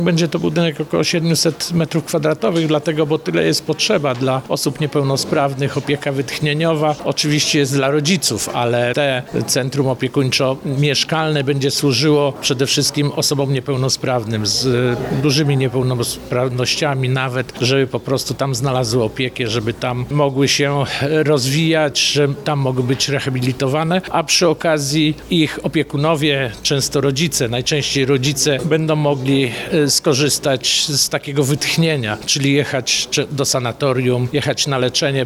Będzie to budynek około 700 m2, dlatego, bo tyle jest potrzeba dla osób niepełnosprawnych. Opieka wytchnieniowa oczywiście jest dla rodziców, ale te centrum opiekuńczo-mieszkalne będzie służyło przede wszystkim osobom niepełnosprawnym z dużymi niepełnosprawnościami nawet, żeby po prostu tam znalazły opiekę, żeby tam mogły się rozwijać, że tam mogły być rehabilitowane, a przy okazji ich opiekunowie, często rodzice, najczęściej rodzice będą mogli skorzystać z takiego wytchnienia, czyli jechać do sanatorium, jechać na leczenie.